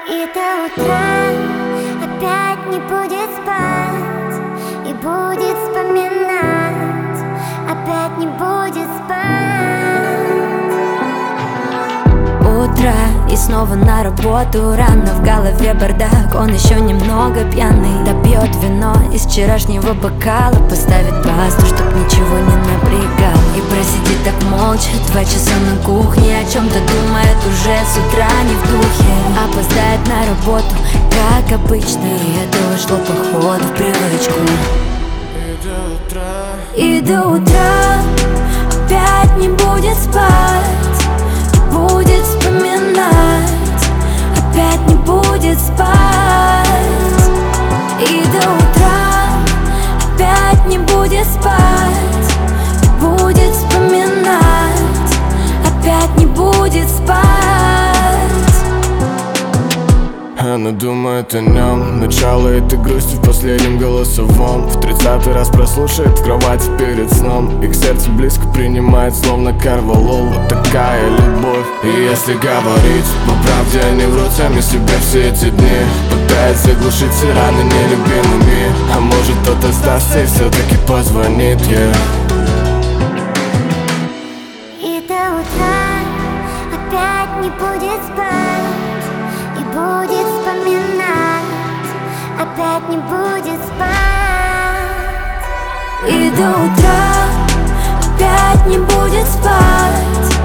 И до утра опять не будет спать, и будет вспоминать, опять не будет спать. Утро и снова на работу. Рано в голове бардак, он еще немного пьяный. Допьет вино из вчерашнего бокала, поставит пасту, чтоб ничего не напрягал. И просидит так молча 2 часа на кухне, о чем-то думает уже с утра не в духе. Опоздает на работу, как обычно, и это вошло походу в привычку. И до утра опять не будет спать, будет вспоминать, опять не будет спать. И до утра опять не будет спать, будет вспоминать, опять не будет спать. Она думает о нем, начало этой грусти в последнем голосовом. В 30-й раз прослушает в кровати перед сном, и к сердцу близко принимает, словно Карвалол. Вот такая любовь. И если говорить по правде, они врут сами себе все эти дни, пытаются глушить все раны нелюбимыми. А может, кто-то сдастся и все-таки позвонит ей. И до утра опять не будет спать, и будет вспоминать, опять не будет спать. И до утра опять не будет спать,